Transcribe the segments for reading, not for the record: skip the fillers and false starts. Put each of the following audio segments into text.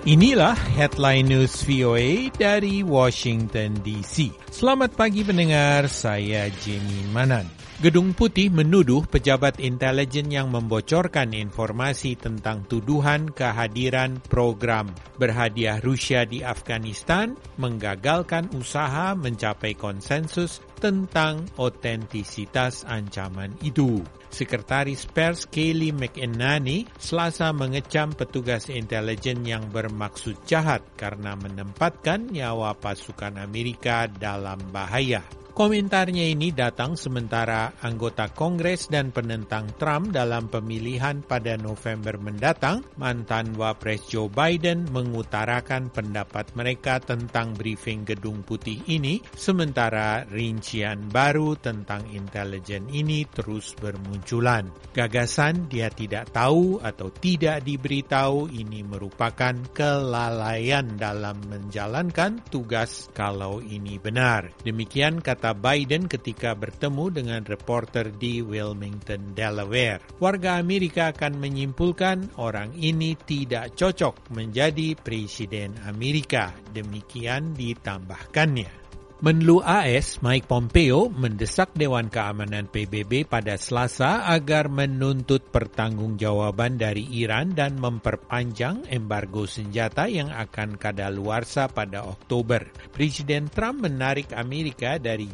Inilah headline news VOA dari Washington DC. Selamat pagi pendengar, saya Jamie Manan. Gedung Putih menuduh pejabat intelijen yang membocorkan informasi tentang tuduhan kehadiran program berhadiah Rusia di Afghanistan menggagalkan usaha mencapai konsensus tentang otentisitas ancaman itu. Sekretaris Pers Kayleigh McEnany Selasa mengecam petugas intelijen yang bermaksud jahat karena menempatkan nyawa pasukan Amerika dalam bahaya. Komentarnya ini datang sementara anggota Kongres dan penentang Trump dalam pemilihan pada November mendatang, mantan Wapres Joe Biden mengutarakan pendapat mereka tentang briefing Gedung Putih ini, sementara rincian baru tentang intelijen ini terus bermunculan. Gagasan dia tidak tahu atau tidak diberitahu ini merupakan kelalaian dalam menjalankan tugas kalau ini benar. Demikian kata Biden ketika bertemu dengan reporter di Wilmington, Delaware. Warga Amerika akan menyimpulkan orang ini tidak cocok menjadi presiden Amerika. Demikian ditambahkannya. Menlu AS Mike Pompeo mendesak Dewan Keamanan PBB pada Selasa agar menuntut pertanggungjawaban dari Iran dan memperpanjang embargo senjata yang akan kadaluarsa pada Oktober. Presiden Trump menarik Amerika dari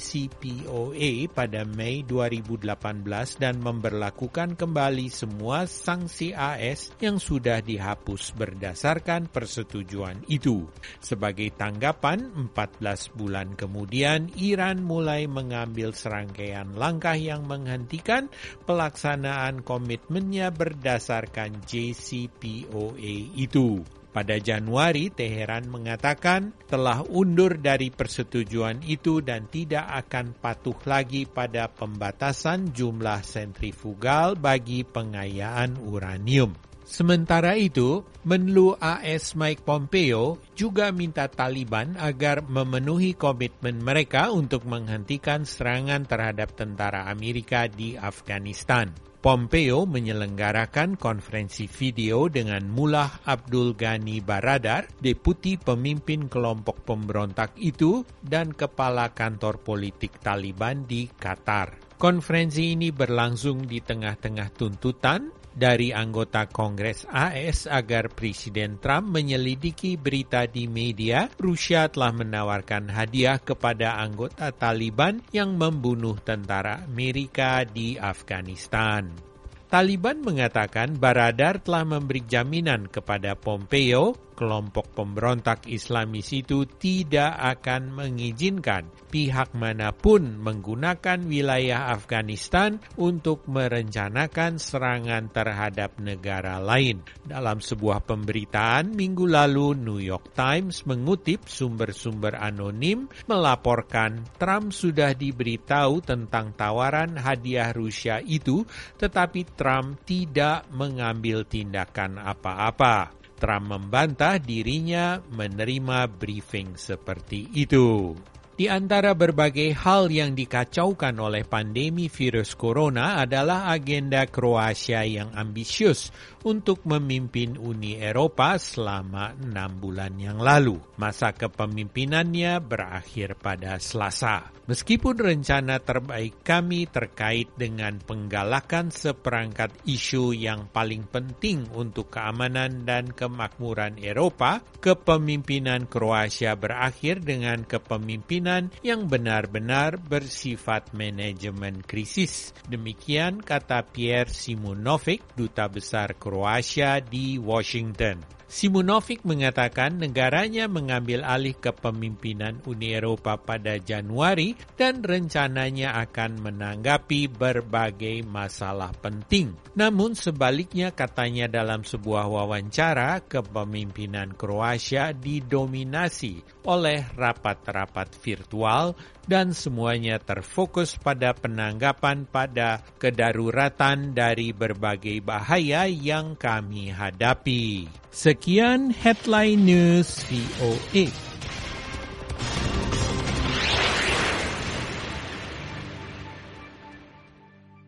JCPOA pada Mei 2018 dan memberlakukan kembali semua sanksi AS yang sudah dihapus berdasarkan persetujuan itu. Sebagai tanggapan, 14 bulan kemudian, Iran mulai mengambil serangkaian langkah yang menghentikan pelaksanaan komitmennya berdasarkan JCPOA itu. Pada Januari, Teheran mengatakan telah undur dari persetujuan itu dan tidak akan patuh lagi pada pembatasan jumlah sentrifugal bagi pengayaan uranium. Sementara itu, Menlu AS Mike Pompeo juga minta Taliban agar memenuhi komitmen mereka untuk menghentikan serangan terhadap tentara Amerika di Afghanistan. Pompeo menyelenggarakan konferensi video dengan Mullah Abdul Ghani Baradar, deputi pemimpin kelompok pemberontak itu, dan kepala kantor politik Taliban di Qatar. Konferensi ini berlangsung di tengah-tengah tuntutan dari anggota Kongres AS agar Presiden Trump menyelidiki berita di media Rusia telah menawarkan hadiah kepada anggota Taliban yang membunuh tentara Amerika di Afghanistan. Taliban mengatakan Baradar telah memberi jaminan kepada Pompeo, kelompok pemberontak Islamis itu tidak akan mengizinkan pihak manapun menggunakan wilayah Afghanistan untuk merencanakan serangan terhadap negara lain. Dalam sebuah pemberitaan minggu lalu, New York Times mengutip sumber-sumber anonim melaporkan Trump sudah diberitahu tentang tawaran hadiah Rusia itu, tetapi Trump tidak mengambil tindakan apa-apa. Trump membantah dirinya menerima briefing seperti itu. Di antara berbagai hal yang dikacaukan oleh pandemi virus corona adalah agenda Kroasia yang ambisius untuk memimpin Uni Eropa selama 6 bulan yang lalu. Masa kepemimpinannya berakhir pada Selasa. Meskipun rencana terbaik kami terkait dengan penggalakan seperangkat isu yang paling penting untuk keamanan dan kemakmuran Eropa, kepemimpinan Kroasia berakhir dengan kepemimpinan yang benar-benar bersifat manajemen krisis. Demikian kata Pierre Simonovic, Duta Besar Kroasia di Washington. Simonovic mengatakan negaranya mengambil alih kepemimpinan Uni Eropa pada Januari dan rencananya akan menanggapi berbagai masalah penting. Namun sebaliknya, katanya dalam sebuah wawancara, kepemimpinan Kroasia didominasi oleh rapat-rapat virtual dan semuanya terfokus pada penanggapan pada kedaruratan dari berbagai bahaya yang kami hadapi. Sekian Headline News VOA.